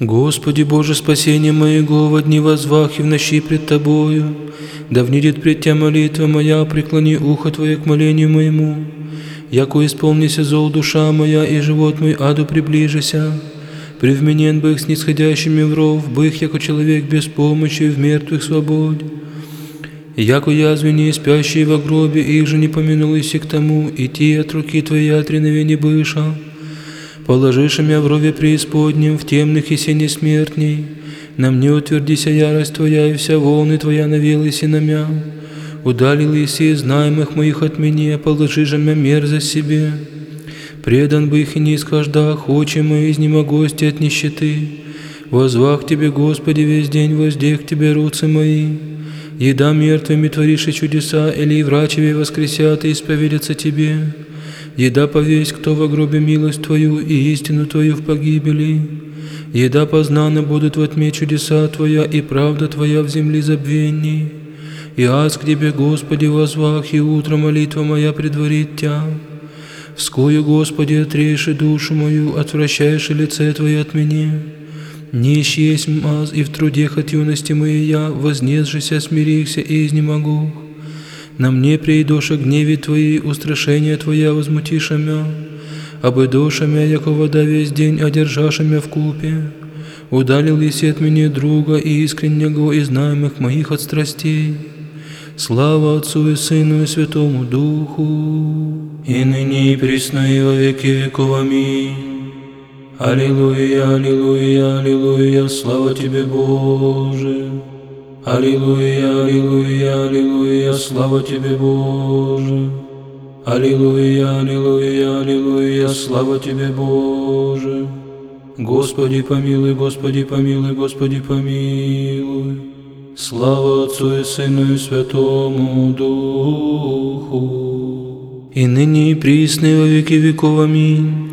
Господи Боже, спасение моего, во дни возвах и в ночи пред Тобою. Да внидит пред Тя молитва моя, преклони ухо Твое к молению моему. Яко исполнися зол душа моя, и живот мой аду приближися. Привменен бых с нисходящими в ров, бых, яко человек без помощи, в мертвых свободь. Яко язвени, спящие во гробе, их же не помянулись и к тому, идти от руки Твоей от реновения быша. Положишь меня в рове преисподнем, в темных и сене смертней. На мне утвердися ярость Твоя, и вся волны Твоя навелась и на мя. Удалились из знаемых моих от меня, положи же мя мерзость себе. Предан бы их и не исхождах, очи мои изнемогости от нищеты. Возвах Тебе, Господи, весь день, воздех Тебе руцы мои. Еда мертвыми творишь и чудеса, или и врачеве воскресят и исповедятся Тебе. Еда повесть, кто во гробе милость Твою и истину Твою в погибели. Еда познана будут во тьме чудеса Твоя и правда Твоя в земле забвенней. И аз к Тебе, Господи, возвах, и утро молитва моя предварит Тя. Вскою, Господи, отрежь душу мою, отвращаешь лице Твое от меня. Нищ есть аз, и в трудех от юности моей я, вознесшися, смирихся и изнемогу. На мне придоша гневе Твоей, устрашение Твоя возмутиша мя. Обыдоша мя, яко вода весь день, одержаша мя в купе. Удалил еси от меня друга и искреннего из знаемых моих от страстей. Слава Отцу и Сыну и Святому Духу, и ныне и присно и во веки веков. Аминь. Аллилуйя, аллилуйя, аллилуйя, слава Тебе, Боже. Аллилуйя, аллилуйя, аллилуйя, слава Тебе, Боже. Аллилуйя, аллилуйя, аллилуйя, слава Тебе, Боже. Господи помилуй, Господи помилуй, Господи помилуй. Слава Отцу и Сыну и Святому Духу, и ныне и присно и во веки веков. Аминь.